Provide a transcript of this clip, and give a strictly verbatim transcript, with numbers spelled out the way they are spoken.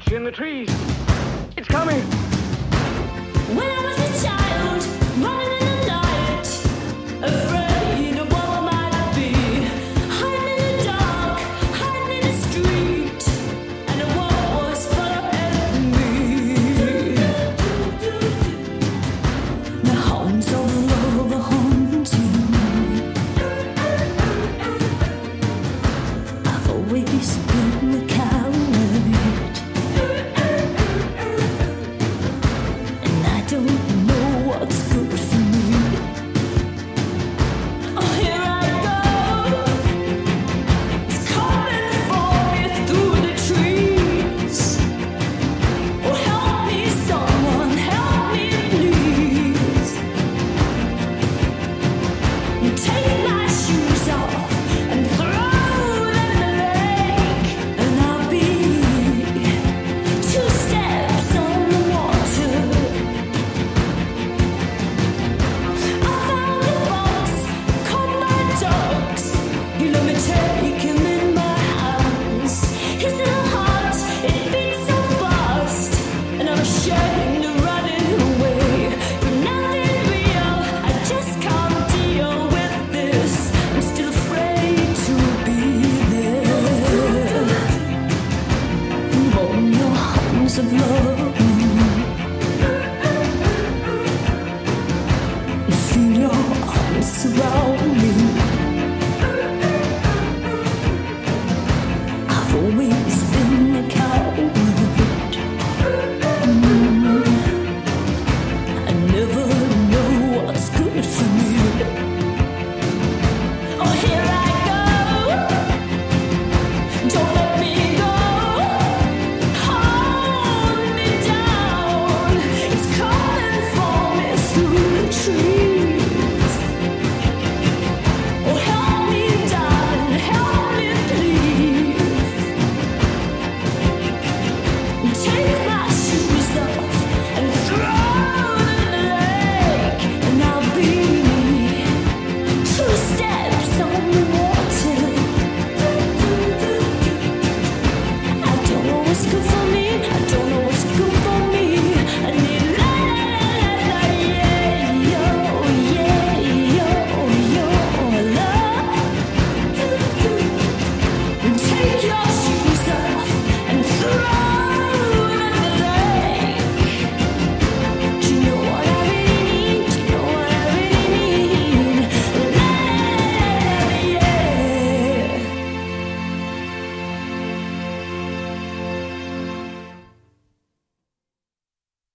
in the trees. It's coming. When I was a child, running in the night, afraid of what might be, hiding in the dark, hiding in the street, and the world was following me. The hounds of love are haunting me. I've always been a coward. Don't know what's good for me. Oh, here I go. It's coming for me through the trees. Oh, help me, someone, help me, please. Take my shoes off and throw them in the lake, and I'll be two steps on the water. You let me take him in my hands. His little heart, it beats so fast, and I'm ashamed of running away. You're nothing real, I just can't deal with this. I'm still afraid to be there. Warm your arms of love. Feel your arms surround me. Always been a coward. Mm. I never know what's good for me. Oh, here I go. Don't let me go. Hold me down. It's coming for me through the trees. Oh, help me, darling, help me, please. Take my shoes off and throw them in the lake, and I'll be two steps on the water. I don't know what's good for me. I don't